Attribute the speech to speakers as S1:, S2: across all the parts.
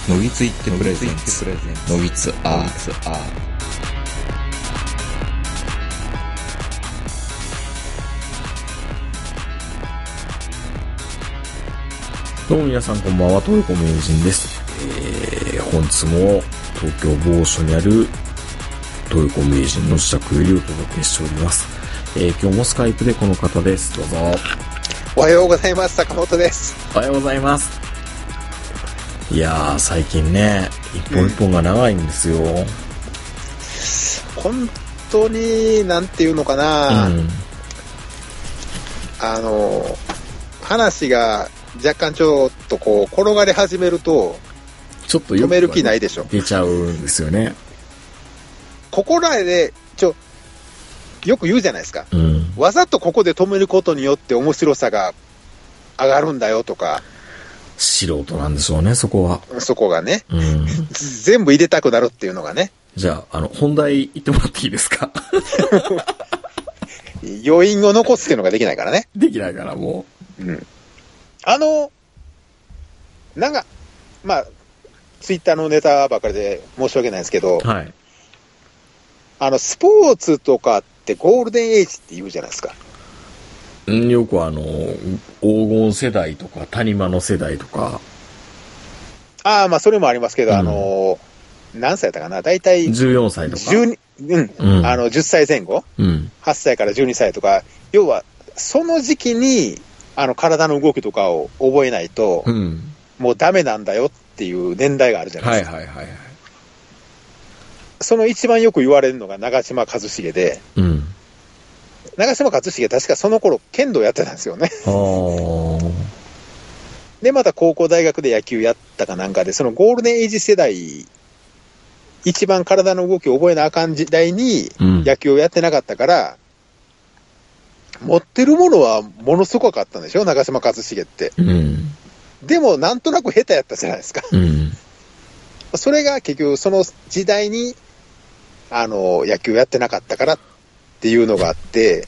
S1: のぎついってプレゼンツのぎつアーツ
S2: どうも皆さんこんばんは、東横名人です。本日も東京某所にある東横名人の自宅よりお届けしております。今日もスカイプでこの方です。どうぞ。
S3: おはようございます。坂本です。
S2: おはようございます。いやー、最近ね、一本一本が長いんですよ。
S3: 本当に、なんていうのかな、話が若干ちょっとこう、転がり始めると、
S2: ちょっと
S3: 止める気ないでしょ。
S2: 出ちゃうんですよね。
S3: ここらで、よく言うじゃないですか。わざとここで止めることによって面白さが上がるんだよとか。
S2: 素人なんでしょうね、そこは。
S3: そこがね。全部入れたくなるっていうのがね。
S2: じゃあ、本題言ってもらっていいですか？
S3: 余韻を残すっていうのができないからね。
S2: できないから、もう。
S3: なんか、まあ、ツイッターのネタばかりで申し訳ないんですけど、
S2: はい。
S3: スポーツとかってゴールデンエイジって言うじゃないですか。
S2: よく黄金世代とか、谷間の世代とか。
S3: まあ、それもありますけど、何歳だったかな、大体。
S2: 14歳とか。
S3: 10歳前後、8歳から12歳とか、要は、その時期に、体の動きとかを覚えないと、もうダメなんだよっていう年代があるじゃないですか。その一番よく言われるのが長嶋一茂で、長嶋一茂確かその頃剣道やってたんですよね。で、また高校大学で野球やったかなんかで、そのゴールデンエイジ世代、一番体の動きを覚えなあかん時代に野球をやってなかったから、持ってるものはものすごかったんでしょ、長嶋一茂って。でもなんとなく下手やったじゃないですか。それが結局その時代に野球やってなかったからっていうのがあって、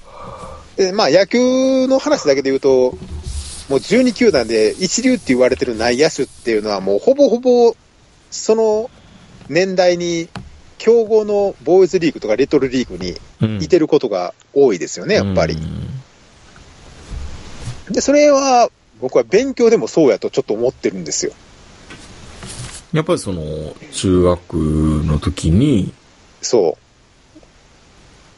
S3: で、まあ野球の話だけで言うと、もう12球団で一流って言われてる内野手っていうのはもうほぼほぼその年代に強豪のボーイズリーグとかリトルリーグにいてることが多いですよね、やっぱり。で、それは僕は勉強でもそうやとちょっと思ってるんですよ。
S2: やっぱり中学の時に、
S3: そう。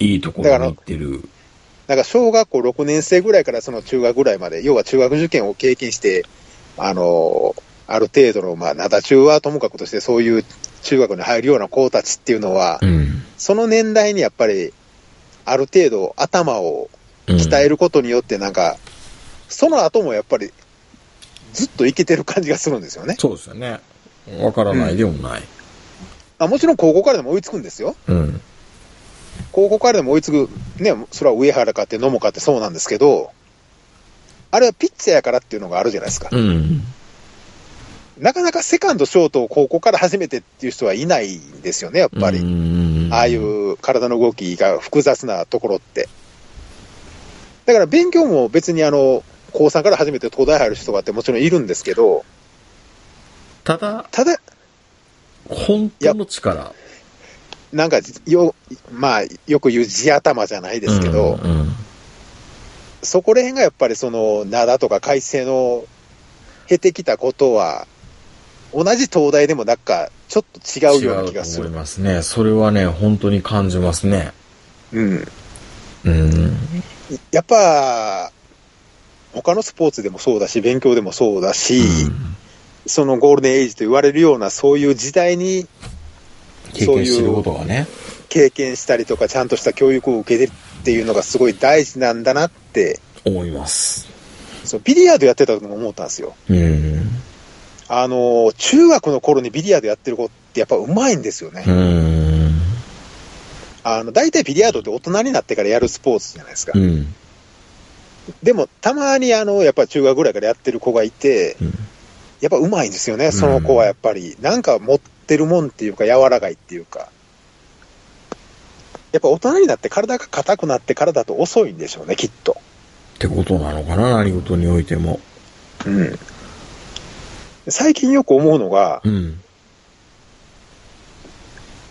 S2: いいところに行ってる。
S3: だから小学校6年生ぐらいからその中学ぐらいまで、要は中学受験を経験して、ある程度の、まあ、灘中はともかくとしてそういう中学に入るような子たちっていうのは、その年代にやっぱり、ある程度頭を鍛えることによってなんか、その後もやっぱりずっといけてる感じがするんですよね。
S2: そうですよね。わからないでもない。
S3: もちろん高校からでも追いつくんですよ。高校からでも追いつく、ね、それは上原かって野茂かってそうなんですけど、あれはピッチャーやからっていうのがあるじゃないですか。なかなかセカンド、ショートを高校から初めてっていう人はいないんですよね、やっぱり。ああいう体の動きが複雑なところって。だから勉強も別に高3から初めて東大入る人とかってもちろんいるんですけど、
S2: ただ、本当の力。
S3: なんかまあ、よく言う地頭じゃないですけど、そこら辺がやっぱり灘とか海星の経てきたことは、同じ東大でもなんかちょっと違うような気がする。
S2: 違うと思いますね。それはね、本当に感じますね。
S3: やっぱ、他のスポーツでもそうだし、勉強でもそうだし、そのゴールデンエイジと言われるようなそういう時代に、
S2: 経験してることがね。
S3: 経験したりとか、ちゃんとした教育を受けてるっていうのがすごい大事なんだなって。
S2: 思います。
S3: ビリヤードやってた時も思ったんですよ。中学の頃にビリヤードやってる子ってやっぱ上手いんですよね。大体ビリヤードって大人になってからやるスポーツじゃないですか。でも、たまにやっぱり中学ぐらいからやってる子がいて、やっぱ上手いんですよね、その子はやっぱり。なんか持ってるもんっていうか、柔らかいっていうか。やっぱ大人になって体が硬くなってからだと遅いんでしょうね、きっと。
S2: ってことなのかな、何事においても。
S3: 最近よく思うのが、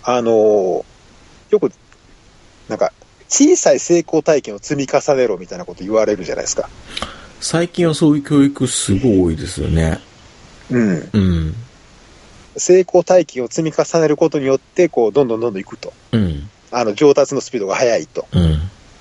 S3: よく、なんか、小さい成功体験を積み重ねろみたいなこと言われるじゃないですか。
S2: 最近はそういう教育すごい多いですよね。
S3: うん。
S2: うん。
S3: 成功体験を積み重ねることによって、こう、どんどんいくと。
S2: うん。
S3: 上達のスピードが速いと。
S2: うん。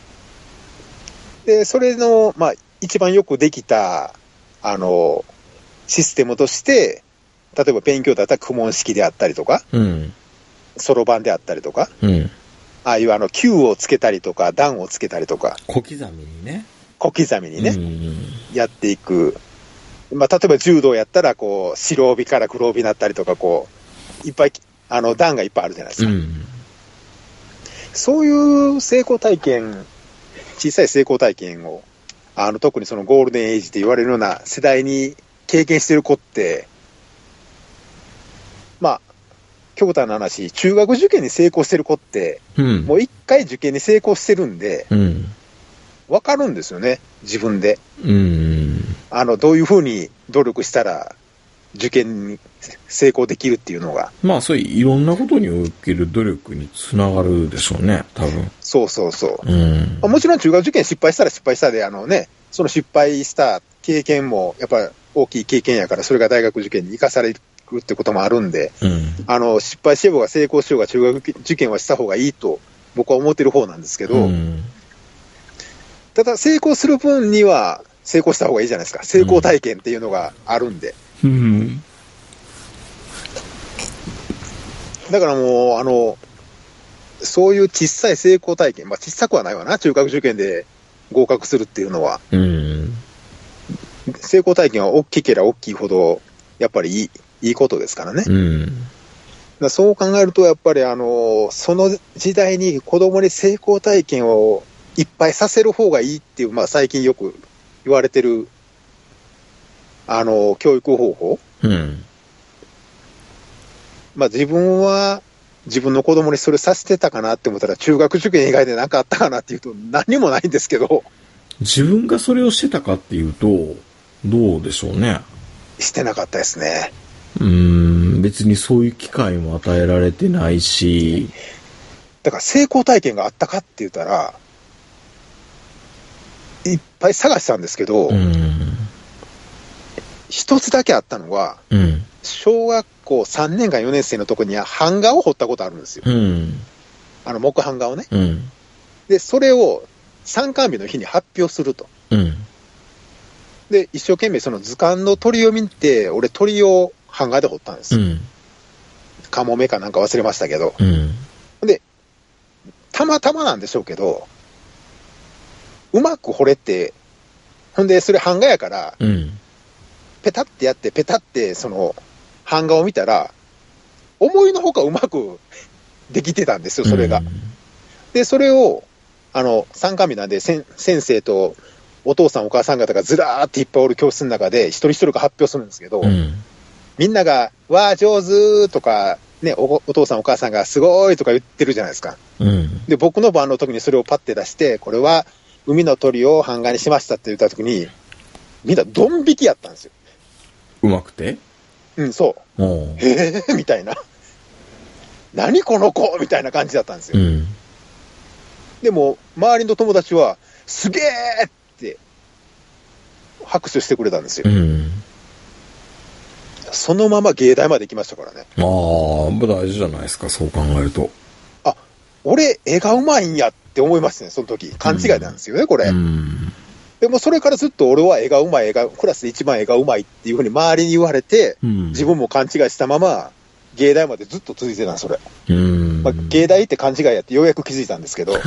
S3: で、それの、まあ、一番よくできた、システムとして、例えば勉強だったら苦問式であったりとか、
S2: うん。
S3: そろばんであったりとか、
S2: うん。
S3: ああいう級をつけたりとか、段をつけたりとか、
S2: 小刻みにね。
S3: 小刻みにね、
S2: うん。
S3: やっていく。まあ、例えば柔道やったら、こう、白帯から黒帯になったりとか、こう、いっぱい、段がいっぱいあるじゃないですか。
S2: うん。
S3: そういう成功体験、小さい成功体験を、特にそのゴールデンエイジって言われるような世代に経験してる子って、まあ、極端な話、中学受験に成功してる子って、
S2: うん。
S3: もう一回受験に成功してるんで、
S2: うん。
S3: わかるんですよね、自分で。
S2: うん。
S3: どういうふうに努力したら、受験に成功できるっていうのが。
S2: まあ、そういういろんなことにおける努力につながるでしょうね、多分。
S3: そうそうそう。
S2: うん。
S3: まあ、もちろん中学受験失敗したら失敗したで、その失敗した経験も、やっぱり大きい経験やから、それが大学受験に生かされるってこともあるんで、
S2: うん。
S3: 失敗しようが成功しようが中学受験はした方がいいと僕は思ってる方なんですけど、
S2: うん。
S3: ただ成功する分には成功した方がいいじゃないですか。成功体験っていうのがあるんで。
S2: うん。
S3: だからもう、そういう小さい成功体験、まあ小さくはないわな、中学受験で合格するっていうのは。
S2: うん。
S3: 成功体験は大きければ大きいほど、やっぱりいいことですからね。
S2: うん。
S3: だそう考えると、やっぱりその時代に子供に成功体験をいっぱいさせる方がいいっていう、まあ最近よく言われてる、教育方法。
S2: うん。
S3: まあ自分は自分の子供にそれさせてたかなって思ったら、中学受験以外でなかったかなっていうと何もないんですけど。
S2: 自分がそれをしてたかっていうと、どうでしょうね。
S3: してなかったですね。
S2: 別にそういう機会も与えられてないし。
S3: だから成功体験があったかって言ったら、いっぱい探したんですけど、一つだけあったのは、小学校3年間4年生のとこには版画を彫ったことあるんですよ。木版画をね。で、それを参観日の日に発表すると。で、一生懸命その図鑑の鳥を見て、俺鳥を版画で彫ったんですよ。カモメかなんか忘れましたけど。で、たまたまなんでしょうけど、うまく彫れて、ほんで、それ版画やから、ペタってやって、ペタってその版画を見たら、思いのほかうまくできてたんですよ、それが。で、それを、参観日なんで、先生とお父さんお母さん方がずらーっていっぱいおる教室の中で、一人一人が発表するんですけど、みんなが、わー上手とか、ね、お父さんお母さんがすごいとか言ってるじゃないですか。で、僕の番の時にそれをパッて出して、これは海の鳥を版画にしましたって言った時に、みんなドン引きやったんですよ。
S2: うまくて？
S3: そう。へーみたいな。何この子みたいな感じだったんですよ。でも、周りの友達は、すげーって拍手してくれたんですよ。そのまま芸大まで行きましたからね。
S2: 大事じゃないですか、そう考えると。
S3: あ、俺、絵がうまいんやって思いましたね、その時。勘違いなんですよね、これ。でもそれからずっと俺は絵がうまい、クラスで一番絵がうまいっていうふうに周りに言われて、自分も勘違いしたまま、芸大までずっと続いてたの、それ。まあ、芸大って勘違いやってようやく気づいたんですけど。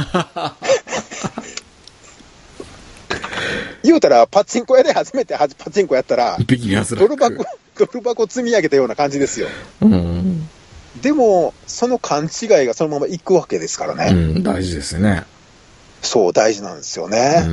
S3: 言うたら、パチンコ屋で初めてパチンコやったら、ドル箱積み上げたような感じですよ。でも、その勘違いがそのまま行くわけですからね。
S2: 大事ですね。
S3: そう、大事なんですよね。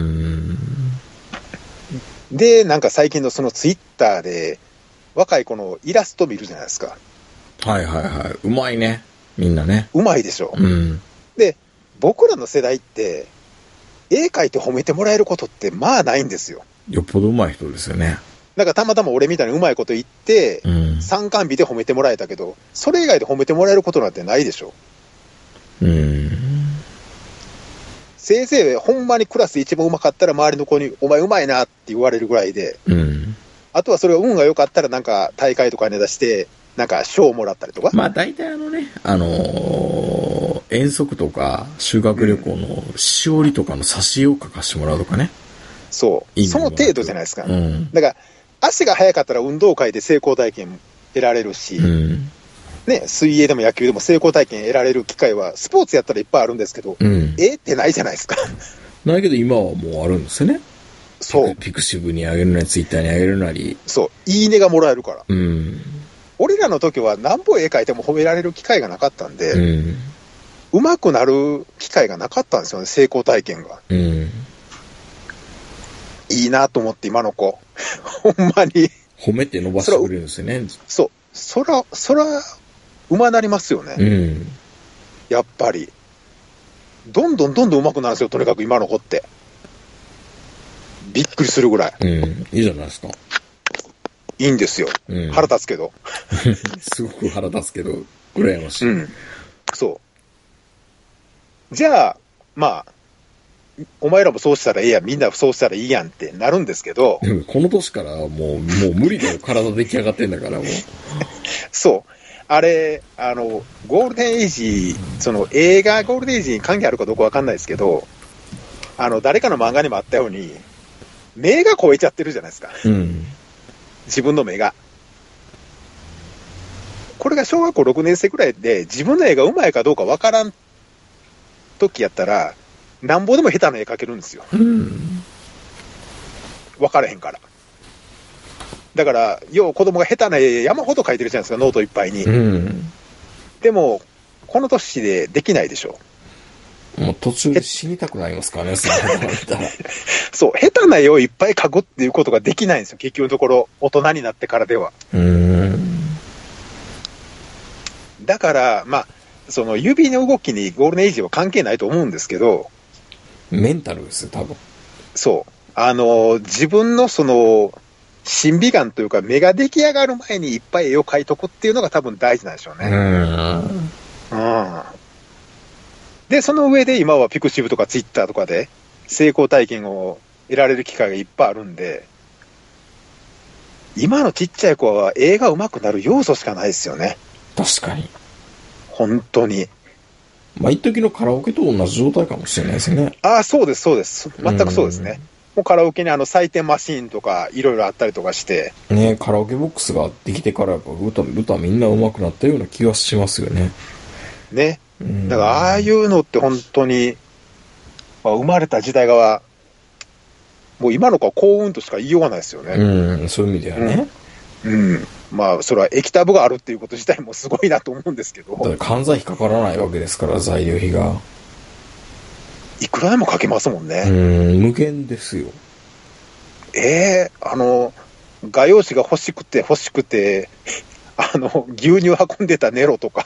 S3: で、なんか最近のそのツイッターで、若い子のイラスト見るじゃないですか。
S2: うまいね。みんなね。
S3: うまいでしょ。で、僕らの世代って、絵描いて褒めてもらえることってまあないんですよ。
S2: よっぽどうまい人ですよね。
S3: なんかたまたま俺みたいにうまいこと言って、参観日で褒めてもらえたけど、それ以外で褒めてもらえることなんてないでしょ。 せいぜいほんまにクラス一番うまかったら周りの子にお前うまいなって言われるぐらいで、あとはそれが運が良かったらなんか大会とかに出してなんか賞をもらったりとか。
S2: まあ大体遠足とか修学旅行のしおりとかの挿絵を描かしてもらうとかね。
S3: そう。その程度じゃないですか。だから足が速かったら運動会で成功体験得られるし、ね、水泳でも野球でも成功体験得られる機会はスポーツやったらいっぱいあるんですけど、ってないじゃないですか。
S2: ないけど今はもうあるんですよね。
S3: そう。
S2: ピクシブにあげるなり、ツイッターにあげるなり。
S3: そう。いいねがもらえるから。俺らの時は何本絵描いても褒められる機会がなかったんで、上手くなる機会がなかったんですよね、成功体験が。いいなと思って今の子。ほんまに。
S2: 褒めて伸ばしてくれるんですよね。
S3: そう。そら、上手なりますよね。やっぱり。どんどん上手くなるんですよ、とにかく今の子って。びっくりするぐらい。
S2: いいじゃないですか。
S3: いいんですよ。腹立つけど。
S2: すごく腹立つけど、羨ましい。
S3: そう。じゃあ、まあ、お前らもそうしたらええやん、みんなそうしたらいいやんってなるんですけど。
S2: でもこの年からもう無理だよ、体出来上がってんだからもう。
S3: そう。あれ、ゴールデンエイジ、映画ゴールデンエイジに関係あるかどうかわかんないですけど、誰かの漫画にもあったように、目が超えちゃってるじゃないですか。自分の目が。これが小学校6年生くらいで、自分の絵が上手いかどうかわからん時やったら、なんぼでも下手な絵描けるんですよ。分からへんから。だから、よう子供が下手な絵山ほど描いてるじゃないですか、ノートいっぱいに。でも、この年でできないでしょ。
S2: もう途中で死にたくなりますからね、そ
S3: そう、下手な絵をいっぱい描くっていうことができないんですよ、結局のところ、大人になってからでは。だから、まあ、その指の動きにゴールデンエイジは関係ないと思うんですけど、
S2: メンタルですよ、多分。
S3: そう。自分の審美眼というか、目が出来上がる前にいっぱい絵を描いとくっていうのが多分大事なんでしょうね。で、その上で今はピクシブとかツイッターとかで成功体験を得られる機会がいっぱいあるんで、今のちっちゃい子は絵が上手くなる要素しかないですよね。
S2: 確かに。
S3: 本当に。
S2: まあ、一時のカラオケと同じ状態かもしれないですね。
S3: ああ、そうです、そうです。全くそうですね。もうカラオケに採点マシーンとかいろいろあったりとかして。
S2: ね、カラオケボックスができてからやっぱ歌みんな上手くなったような気がしますよね。
S3: ね。だからああいうのって本当に、まあ、生まれた時代が、もう今の子は幸運としか言いようがないですよね。
S2: そういう意味ではね。
S3: まあ、それは液タブがあるっていうこと自体もすごいなと思うんですけど。
S2: だから関西費かからないわけですから、材料費が。
S3: いくらでもかけますもんね。
S2: 無限ですよ。
S3: 画用紙が欲しくて、牛乳運んでたネロとか。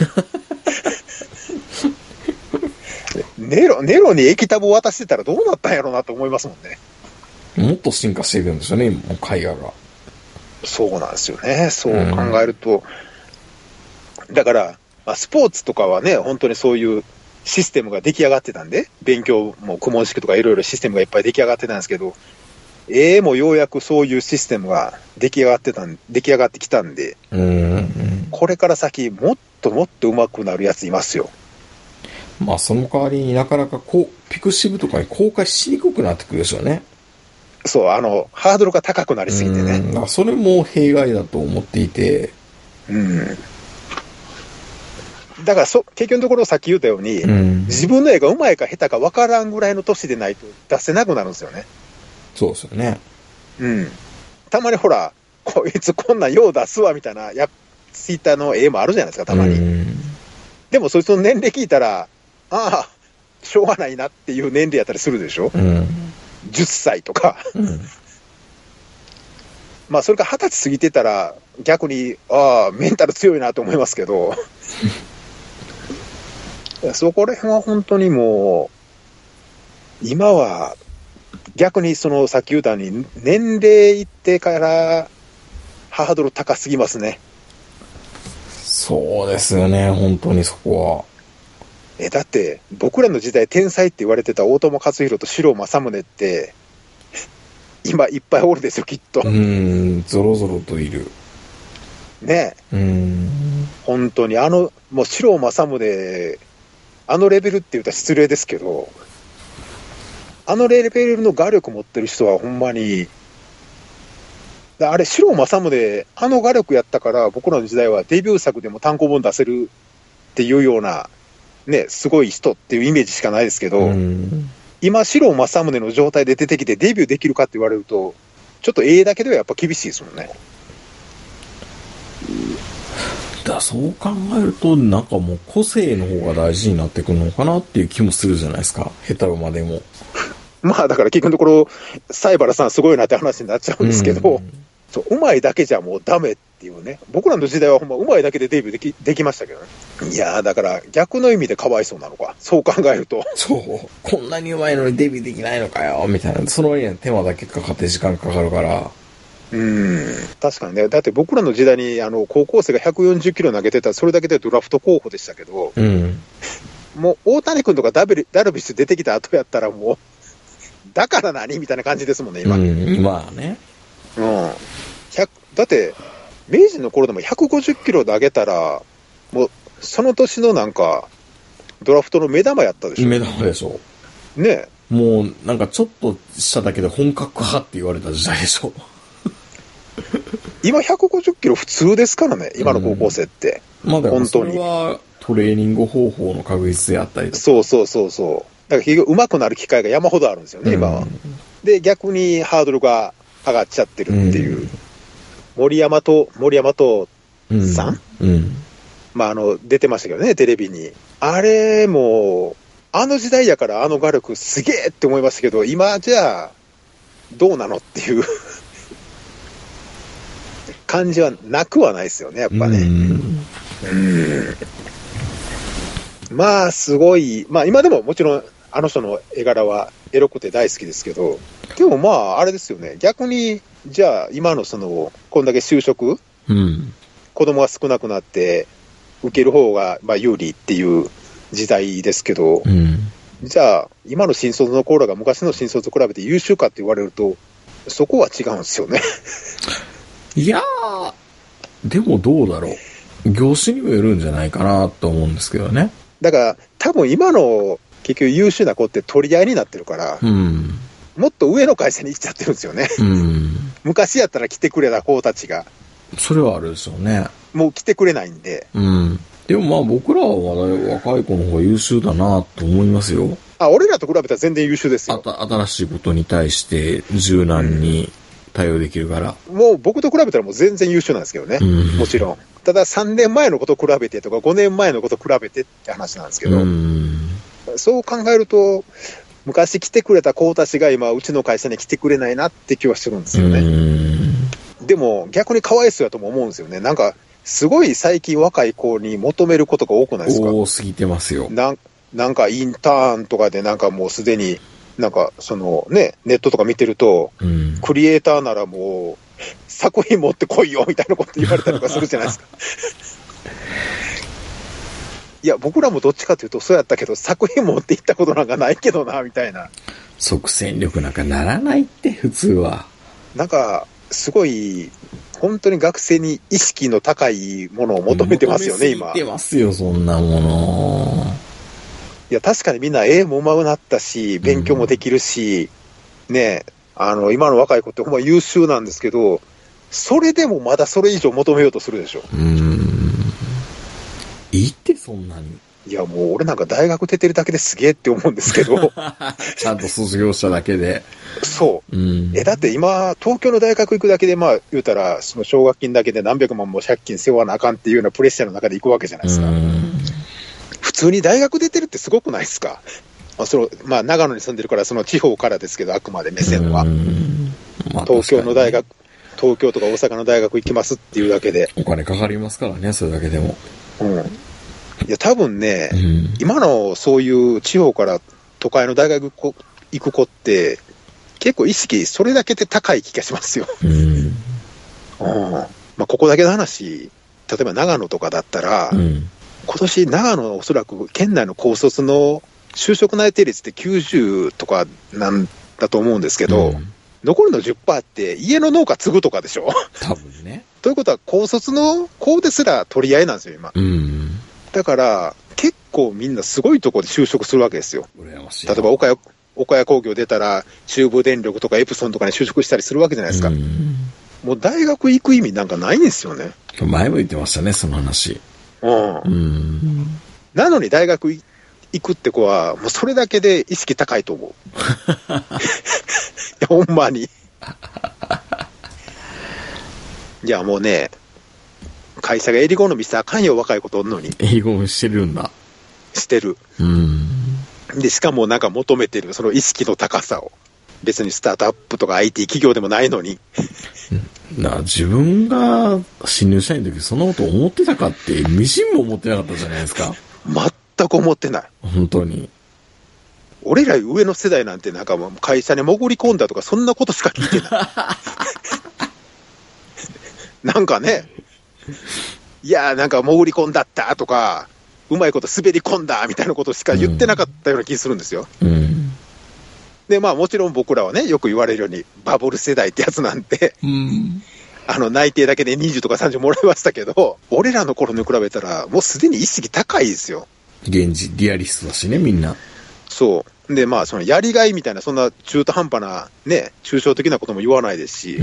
S3: ネロに液タブを渡してたらどうなったんやろうなと思いますもんね。
S2: もっと進化していくんですよね、もう絵画が。
S3: そうなんですよね。そう考えると。だから、まあ、スポーツとかはね、本当にそういうシステムが出来上がってたんで、勉強も公文式とかいろいろシステムがいっぱい出来上がってたんですけど、絵もようやくそういうシステムが出来上がってきたんで、これから先もっともっと上手くなるやついますよ。
S2: まあその代わりになかなかピクシブとかに公開しにくくなってくるでしょうね。
S3: そう、ハードルが高くなりすぎてね。
S2: それも弊害だと思っていて。
S3: だから結局のところさっき言ったように、自分の絵が上手いか下手か分からんぐらいの年でないと出せなくなるんですよね。
S2: そうですよね。
S3: たまにほら、こいつこんなんよう出すわみたいなツイッターの絵もあるじゃないですか、たまに。でもそいつの年齢聞いたら、ああ、しょうがないなっていう年齢やったりするでしょ。10歳とか。まあそれから20歳過ぎてたら逆に、ああ、メンタル強いなと思いますけど。そこら辺は本当にもう、今は逆にさっき言ったように年齢いってからハードル高すぎますね。
S2: そうですよね、本当にそこは。
S3: だって、僕らの時代天才って言われてた大友克洋と四郎正宗って、今いっぱいおるでしょ、きっと。
S2: ぞろぞろといる。
S3: ね本当に、もう四郎正宗、あのレベルって言ったら失礼ですけど、あのレベルの画力持ってる人はほんまに、あれ、四郎正宗、あの画力やったから、僕らの時代はデビュー作でも単行本出せるっていうような、ね、すごい人っていうイメージしかないですけど、今、四郎正宗の状態で出てきてデビューできるかって言われると、ちょっとだけではやっぱ厳しいですもんね。
S2: そう考えると、なんかもう個性の方が大事になってくるのかなっていう気もするじゃないですか。下手馬でも。
S3: まあだから結局のところ、西原さんすごいなって話になっちゃうんですけど、うまいだけじゃもうダメっていうね。僕らの時代はほんまうまいだけでデビューできましたけどね。いやーだから逆の意味でかわいそうなのか。そう考えると。
S2: そう。こんなにうまいのにデビューできないのかよ、みたいな。その割には手間だけかかって時間かかるから。
S3: 確かにね。だって僕らの時代に高校生が140キロ投げてたらそれだけでドラフト候補でしたけど、もう大谷君とかダルビッシュ出てきた後やったらもう、だから何みたいな感じですもんね、今。
S2: 今はね。
S3: だって、明治の頃でも150キロ投げたら、もう、その年のなんか、ドラフトの目玉やったでしょ。
S2: 目玉でしょ。
S3: ね
S2: え。もう、なんかちょっとしただけで本格派って言われた時代でしょ。
S3: 今150キロ普通ですからね、今の高校生って。
S2: まあだからそれはトレーニング方法の確率であったりとか。
S3: そう。だから結局上手くなる機会が山ほどあるんですよね、今は。で、逆にハードルが上がっちゃってるっていう。森山とさん、まあ出てましたけどね、テレビに。あれも、あの時代やからあの画力すげえって思いましたけど、今じゃあ、どうなのっていう感じはなくはないですよね、やっぱね。まあ、すごい、まあ今でももちろんあの人の絵柄はエロくて大好きですけど、でもまあ、あれですよね、逆に、じゃあ今のこんだけ就職、子供が少なくなって、受ける方がまあ有利っていう時代ですけど、じゃあ今の新卒の子らが昔の新卒と比べて優秀かって言われると、そこは違うんですよね。
S2: いやー、でもどうだろう。業種にもよるんじゃないかなと思うんですけどね。
S3: だから多分今の結局優秀な子って取り合いになってるから、もっと上の会社に行っちゃってるんですよね。昔やったら来てくれた子たちが。
S2: それはあるでしょうね。
S3: もう来てくれないんで。
S2: でもまあ僕らはまだ若い子の方が優秀だなと思いますよ。
S3: 俺らと比べたら全然優秀ですよ。
S2: 新しいことに対して柔軟に対応できるから。
S3: もう僕と比べたらもう全然優秀なんですけどね。もちろん。ただ3年前のこと比べてとか5年前のこと比べてって話なんですけど、そう考えると、昔来てくれた子たちが今うちの会社に来てくれないなって気はしてるんですよね。でも逆にかわいそうやとも思うんですよね。なんかすごい最近若い子に求めることが多くないですか？
S2: 多すぎてますよ。
S3: なんかインターンとかでなんかもうすでになんかネットとか見てると、クリエイターならもう作品持ってこいよみたいなこと言われたりとかするじゃないですか。いや僕らもどっちかというとそうやったけど、作品持っていったことなんかないけどなみたいな。
S2: 即戦力なんかならないって普通は。
S3: なんかすごい本当に学生に意識の高いものを求めてますよね今。
S2: 求めてますよそんなもの。
S3: いや確かにみんな絵も上手くなったし勉強もできるし、ね、今の若い子ってほんま優秀なんですけど、それでもまだそれ以上求めようとするでしょ。
S2: いいってそんなに。
S3: いやもう俺なんか大学出てるだけですげえって思うんですけど
S2: ちゃんと卒業しただけで。
S3: そう、だって今東京の大学行くだけでまあ言うたらその奨学金だけで何百万も借金背負わなあかんっていうようなプレッシャーの中で行くわけじゃないですか。普通に大学出てるってすごくないですか？まあ長野に住んでるからその地方からですけど、あくまで目線は、東京の大学、東京とか大阪の大学行きますっていうだけで
S2: お金かかりますからね、それだけでも。
S3: いや多分ね、今のそういう地方から都会の大学行く子って結構意識それだけで高い気がしますよ。まあここだけの話、例えば長野とかだったら、 今年長野おそらく県内の高卒の就職内定率って90とかなんだと思うんですけど、残りの 10% って家の農家継ぐとかでしょ
S2: 多分ね。
S3: ということは高卒の子ですら取り合いなんですよ今、だから結構みんなすごいところで就職するわけですよ。
S2: 羨ましい。
S3: 例えば岡谷工業出たら中部電力とかエプソンとかに就職したりするわけじゃないですか。もう大学行く意味なんかないんですよね。
S2: 前も言ってましたね、その話。
S3: なのに大学行くって子はもうそれだけで意識高いと思ういやほんまにいやもうね、会社が襟好みしたらあかんよ、若い子とおんのに。
S2: 襟好みしてるんだ。
S3: してる。でしかもなんか求めてるその意識の高さを、別にスタートアップとか IT 企業でもないのに
S2: 自分が新入社員の時そんなこと思ってたかってみじんも思ってなかったじゃないですか。
S3: 全く思ってない。
S2: 本当に。
S3: 俺ら上の世代なんてなんかもう会社に潜り込んだとかそんなことしか聞いてないなんかね、いやなんか潜り込んだったとかうまいこと滑り込んだみたいなことしか言ってなかったような気するんですよ。でまあもちろん僕らはねよく言われるようにバブル世代ってやつなんて、内定だけで20とか30もらいましたけど、俺らの頃に比べたらもうすでに意識高いですよ。
S2: リアリストだしね、みんな。
S3: そうでまあそのやりがいみたいなそんな中途半端なね抽象的なことも言わないですし、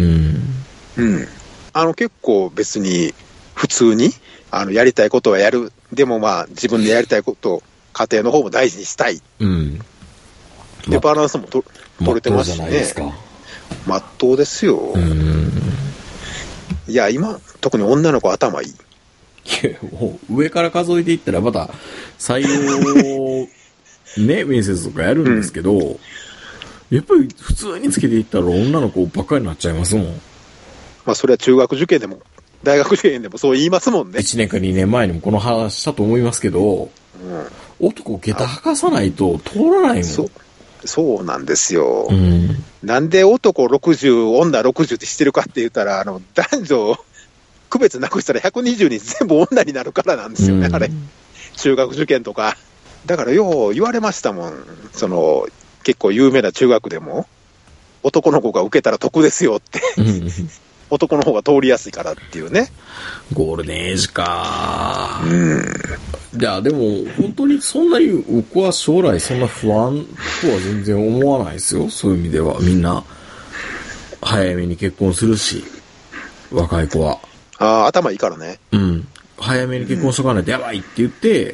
S3: 結構別に普通にやりたいことはやる、でもまあ自分でやりたいことを家庭の方も大事にしたい、でバランスも取れてますしね。まっとうですよ。いや今特に女の子頭いい。
S2: もう上から数えていったらまた採用ね面接とかやるんですけど、やっぱり普通につけていったら女の子ばっかりになっちゃいますもん。
S3: まあそれは中学受験でも大学受験でもそう言いますもんね。
S2: 1年か2年前にもこの話したと思いますけど、男下駄履かさないと通らないもん。
S3: そうなんですよ。なんで男60女60ってしてるかって言ったら男女区別なくしたら120人全部女になるからなんですよね、あれ中学受験とか。だからよう言われましたもん、結構有名な中学でも男の子が受けたら得ですよって男の方が通りやすいからっていうね。
S2: ゴールデンエイジか。いやでも本当にそんなに僕は将来そんな不安とは全然思わないですよ。そういう意味ではみんな早めに結婚するし、若い子は
S3: 頭いいからね。
S2: 早めに結婚しとかないとやばいって言って、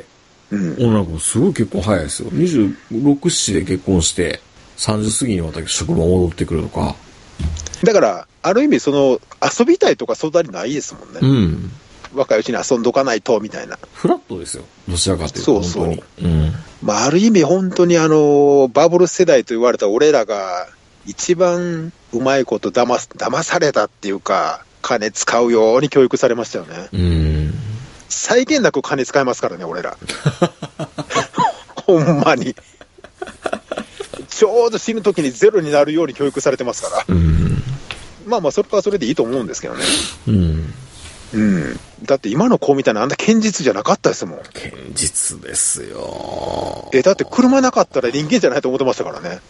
S2: 女の子すごい結婚早いですよ。26、7で結婚して30過ぎにまた職場戻ってくるとか。
S3: だからある意味遊びたいとかそんなにないですもんね。若いうちに遊んどかないとみたいな。
S2: フラットですよ、どちらかというと。本当に。
S3: まあある意味本当にバブル世代と言われた俺らが一番うまいこと騙されたっていうか、金使うように教育されましたよね。際限なく金使いますからね、俺ら。ほんまに。ちょうど死ぬ時にゼロになるように教育されてますから。まあまあ、それはそれでいいと思うんですけどね。だって今の子みたいなあんな堅実じゃなかったですもん。
S2: 堅実ですよ。
S3: だって車なかったら人間じゃないと思ってましたからね。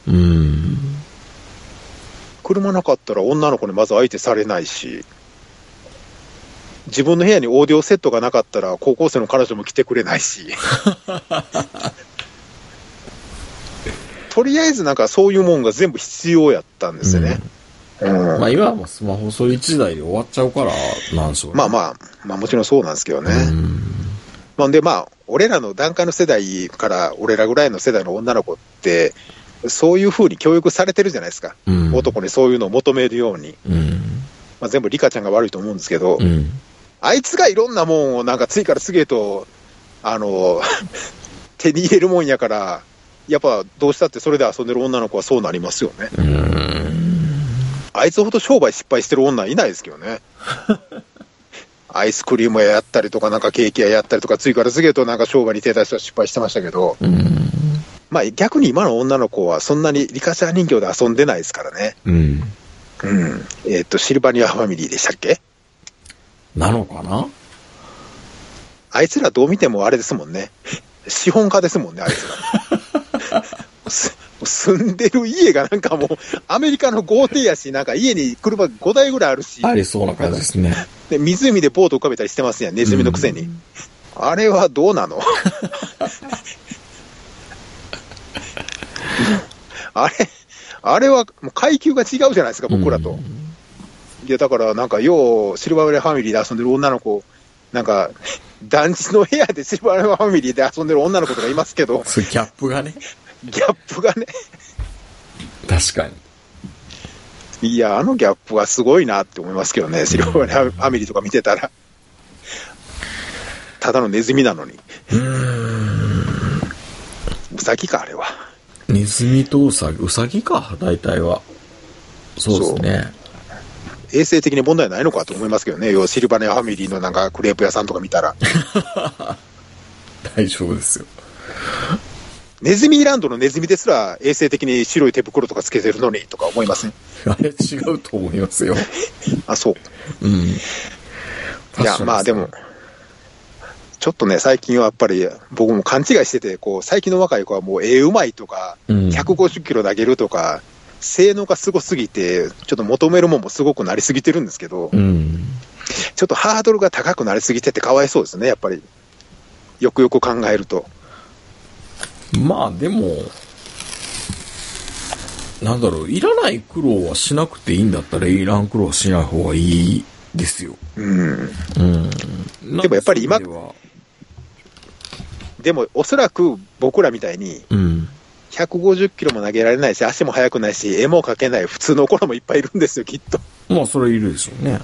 S3: 車なかったら女の子にまず相手されないし、自分の部屋にオーディオセットがなかったら高校生の彼女も来てくれないしとりあえずなんかそういうもんが全部必要やったんですよね。
S2: まあ今はもうスマホそういう時代で終わっちゃうからなんでしょうね。
S3: まあもちろんそうなんですけどね。なんでまあ俺らの段階の世代から俺らぐらいの世代の女の子ってそういう風に教育されてるじゃないですか。男にそういうのを求めるように。まあ、全部リカちゃんが悪いと思うんですけど、あいつがいろんなもんをなんか次から次へと手に入れるもんやから、やっぱどうしたってそれで遊んでる女の子はそうなりますよね。あいつほど商売失敗してる女いないですけどね。アイスクリーム屋やったりとかなんかケーキ屋やったりとか次から次へとなんか商売に手出して失敗してましたけど、まあ逆に今の女の子はそんなにリカちゃん人形で遊んでないですからね。シルバニアファミリーでしたっけ？
S2: なのかな？
S3: あいつらどう見てもあれですもんね。資本家ですもんね、あいつら。住んでる家がなんかもう、アメリカの豪邸やし、なんか家に車5台ぐらいあるし。
S2: ありそうな感じですね。
S3: で、湖でボート浮かべたりしてますやん、ネズミのくせに。あれはどうなのあれはもう階級が違うじゃないですか、僕らと。いや、だからなんか、よう、シルバーウェルファミリーで遊んでる女の子、なんか、団地の部屋でシルバーウェルファミリーで遊んでる女の子とかいますけど。
S2: そう、ギャップがね。
S3: ギャップがね。
S2: 確かに。
S3: いや、あのギャップはすごいなって思いますけどね、シルバーウェルファミリーとか見てたら。ただのネズミなのに。ウサギか、あれは。
S2: ネズミとウサギか、大体は。そうですね。
S3: 衛生的に問題ないのかと思いますけどね、シルバーネファミリーのなんかクレープ屋さんとか見たら。
S2: 大丈夫ですよ。
S3: ネズミランドのネズミですら衛生的に白い手袋とかつけてるのにとか思いません？
S2: あれ違うと思いますよ。
S3: あ、そう。
S2: うん。
S3: いや、まあでも、ちょっとね、最近はやっぱり僕も勘違いしてて、こう、最近の若い子はもううまいとか、150キロ投げるとか、性能がすごすぎて、ちょっと求めるもんもすごくなりすぎてるんですけど、ちょっとハードルが高くなりすぎててかわいそうですね、やっぱり。よくよく考えると。
S2: まあでも、なんだろう、いらない苦労はしなくていいんだったら、いらん苦労しない方がいいですよ。
S3: でもやっぱり今、でもおそらく僕らみたいに、150キロも投げられないし、足も速くないし、絵も描けない普通の子もいっぱいいるんですよ、きっと。
S2: まあ、それいるでしょうね。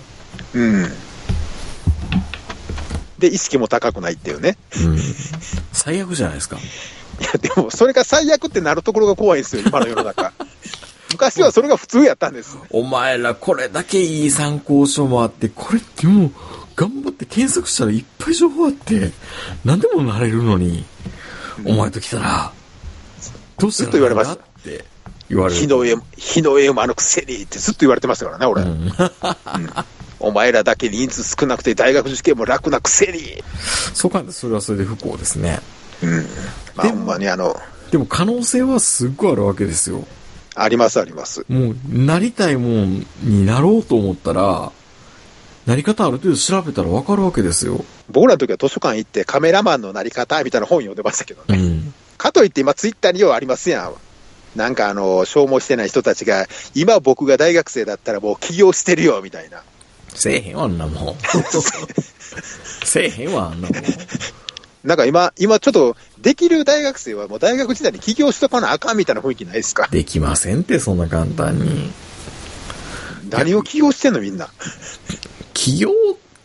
S3: で、意識も高くないっていうね。
S2: 最悪じゃないですか。
S3: いや、でも、それが最悪ってなるところが怖いんですよ、今の世の中。昔はそれが普通やったんです。
S2: お前ら、これだけいい参考書もあって、これってもう、頑張って検索したらいっぱい情報あって、何でもなれるのに、お前と来たら、どうしたら
S3: ずっと言われます
S2: って言われる。
S3: 日の絵馬のくせにってずっと言われてましたからね、俺。お前らだけ人数少なくて大学受験も楽なくせに。
S2: そうか、それはそれで不幸ですね。
S3: まあ、ほんまに
S2: でも可能性はすっごいあるわけですよ。
S3: あります、あります。
S2: もう、なりたいもんになろうと思ったら、なり方ある程度調べたらわかるわけですよ。
S3: 僕らの時は図書館行ってカメラマンのなり方みたいな本読んでましたけどね。かといって今ツイッターにようありますやん。なんか消耗してない人たちが、今僕が大学生だったらもう起業してるよ、みたいな。
S2: せえへんわ、あんなもん。せえへんわ、あんなもん。
S3: なんか今ちょっと、できる大学生はもう大学時代に起業しとかなあかんみたいな雰囲気ないですか？
S2: できませんって、そんな簡単に。
S3: 何を起業してんの、みんな。
S2: 起業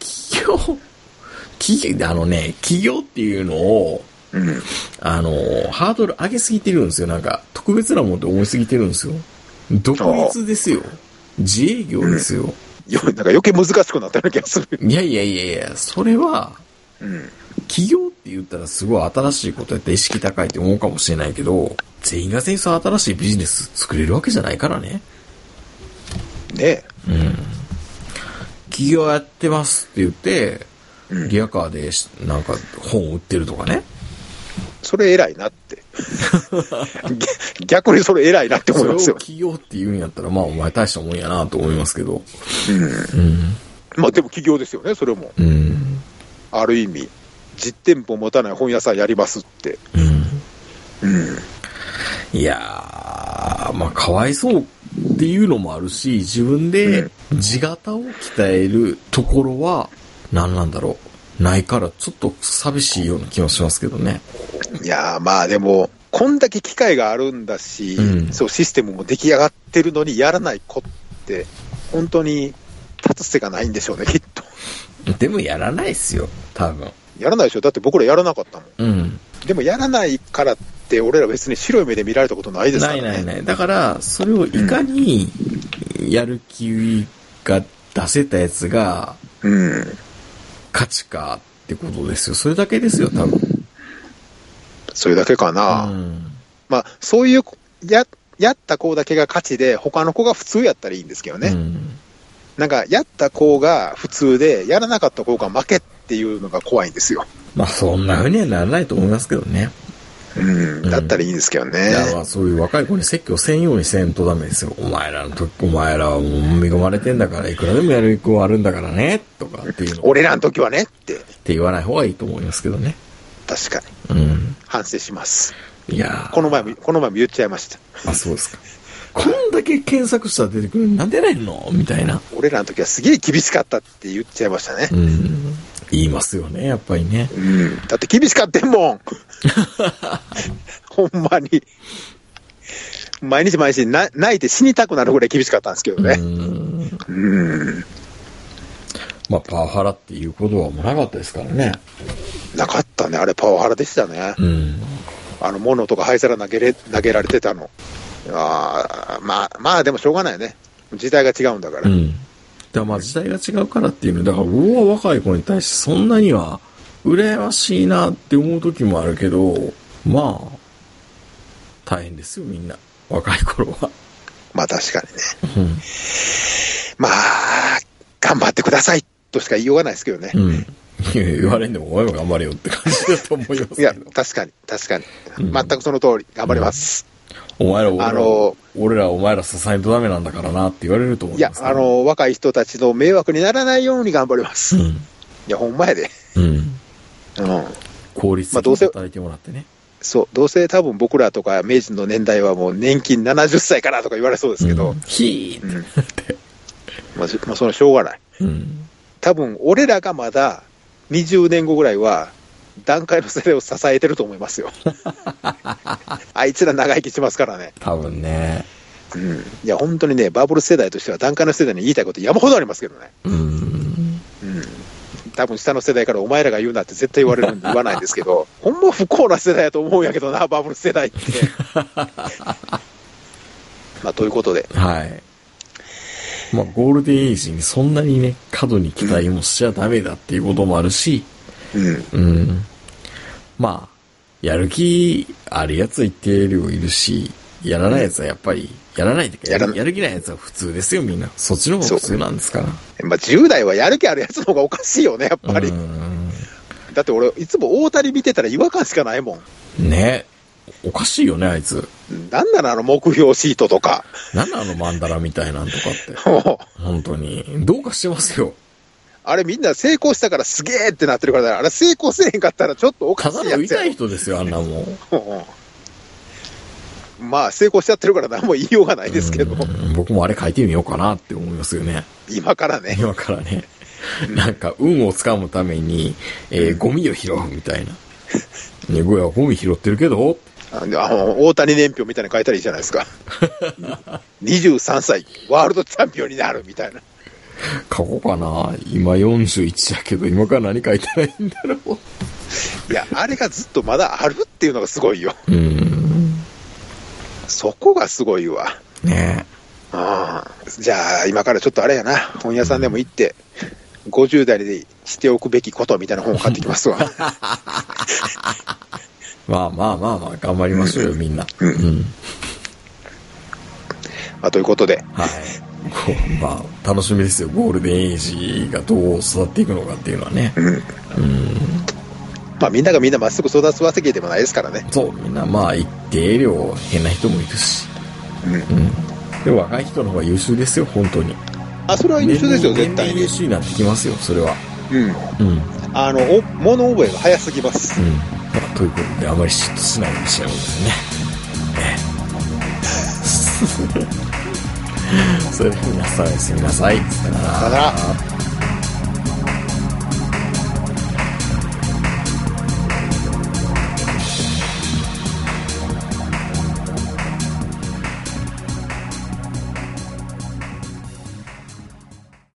S2: っていうのを、ハードル上げすぎてるんですよ。なんか、特別なもんって思いすぎてるんですよ。独立ですよ。自営業ですよ。
S3: なんか余計難しくなったような気がする。
S2: いや、それは、起業って言ったらすごい新しいことやったら意識高いって思うかもしれないけど、全員が全員そう新しいビジネス作れるわけじゃないからね。
S3: ねえ。
S2: 起業やってますって言って、リアカーでなんか本売ってるとかね。
S3: それ偉いなって。逆にそれ偉いなって思いますよ。
S2: それを起業って言うんやったら、まあお前大したもんやなと思いますけど。
S3: まあでも起業ですよね、それも。ある意味、実店舗持たない本屋さんやりますって。
S2: いやー、まあかわいそうっていうのもあるし、自分で地形を鍛えるところは何なんだろう。ないからちょっと寂しいような気もしますけどね。
S3: いやー、まあでも、こんだけ機会があるんだし、そうシステムも出来上がってるのにやらない子って、本当に立つ瀬がないんでしょうね、きっと。
S2: でもやらないっすよ、多分。
S3: やらないでしょ。だって僕らやらなかったもん。でもやらないからって、俺ら別に白い目で見られたことないですからね。
S2: ない。だから、それをいかにやる気が出せたやつが、勝ちかってことですよ。それだけですよ、多分。
S3: それだけかな。まあ、そういう、やった子だけが勝ちで、他の子が普通やったらいいんですけどね。なんか、やった子が普通で、やらなかった子が負けっていうのが怖いんですよ。
S2: まあそんな風にはならないと思いますけどね。
S3: だったらいいんですけどね。
S2: いや、まあそういう若い子に説教せんようにせんとダメですよ。お前らはもう恵まれてんだから、いくらでもやる子はあるんだからね、とかっていうの。
S3: 俺らの時はねって
S2: 言わない方がいいと思いますけどね。
S3: 確かに。反省します。いやこの前も言っちゃいました。
S2: あ、そうですか。こんだけ検索したら出てくるのなんでないのみたいな。
S3: 俺らの時はすげえ厳しかったって言っちゃいましたね。
S2: 言いますよね、やっぱりね。
S3: だって厳しかったもん。ほんまに。毎日泣いて死にたくなるぐらい厳しかったんですけどね。
S2: まあ、パワハラっていうことはもうなかったですからね。
S3: なかったね。あれパワハラでしたね。物とか灰皿投げられてたの。まあでもしょうがないね。時代が違うんだから。
S2: だからまあ時代が違うからっていうのだから僕は若い子に対してそんなには羨ましいなって思う時もあるけど、まあ大変ですよみんな若い頃は。
S3: まあ確かにね。まあ頑張ってくださいとしか言いようがないですけどね。
S2: 言われんでもお前も頑張れよって感じだと思いますけど。
S3: いや確かに、全くその通り頑張ります。
S2: お前らお前ら支えんとダメなんだからなって言われると思います、ね。
S3: いや若い人たちの迷惑にならないように頑張ります。いやほんまやで。
S2: 効率的に働いてもらってね。
S3: そうどうせ多分僕らとか明治の年代はもう年金70歳からとか言われそうですけど。まあそのしょうがない。多分俺らがまだ20年後ぐらいは段階の世代を支えてると思いますよ。あいつら長生きしますからね。
S2: 多分ね。
S3: いや本当にねバブル世代としては段階の世代に言いたいこと山ほどありますけどね。多分下の世代からお前らが言うなって絶対言われるんで言わないんですけど、ほんま不幸な世代だと思うんやけどなバブル世代って。まあということで。
S2: はい。まあゴールデンエイジにそんなにね過度に期待もしちゃダメだっていうこともあるし。まあやる気あるやつは一定量いるし、やらないやつはやっぱりやらないっていうかやる気ないやつは普通ですよみんな。そっちの方が普通なんですから。
S3: まあ10代はやる気あるやつの方がおかしいよねやっぱり。だって俺いつも大谷見てたら違和感しかないもん。ね。
S2: おかしいよねあいつ。
S3: なんなの目標シートとか。
S2: なんなマンダラみたいなんとかって。本当にどうかしてますよ。
S3: あれみんな成功したからすげーってなってるから、あれ成功せえへんかったらちょっとおかしいやつや。
S2: ただの痛い人ですよ、あんなもん。
S3: まあ成功しちゃってるから何も言いようがないですけど。
S2: 僕もあれ書いてみようかなって思いますよね。
S3: 今からね。
S2: なんか運をつかむために、ゴミを拾うみたいな。ね、ゴミ拾ってるけど
S3: 大谷年表みたいに書いたらいいじゃないですか。23歳ワールドチャンピオンになるみたいな。
S2: 書こうかな。今41やけど今から何書いたらいいんだろう。
S3: いやあれがずっとまだあるっていうのがすごいよ。そこがすごいわね。じゃあ今からちょっとあれやな、本屋さんでも行って、50代でしておくべきことみたいな本を買ってきますわ。
S2: まあ頑張りましょうよみんな。
S3: まあということで、
S2: まあ楽しみですよ。ゴールデンエイジがどう育っていくのかっていうのはね。ま
S3: あみんながみんなまっすぐ育つわけでもないですからね。
S2: そう、みんなまあ一定量変な人もいるし。でも若い人の方が優秀ですよ本当に。
S3: それは優秀ですよ絶対に。
S2: 優秀になってきますよそれは。
S3: 物覚えが早すぎます。
S2: ということであまり嫉妬しないようにしないですね。それでは皆さんおやすみなさい。さよなら。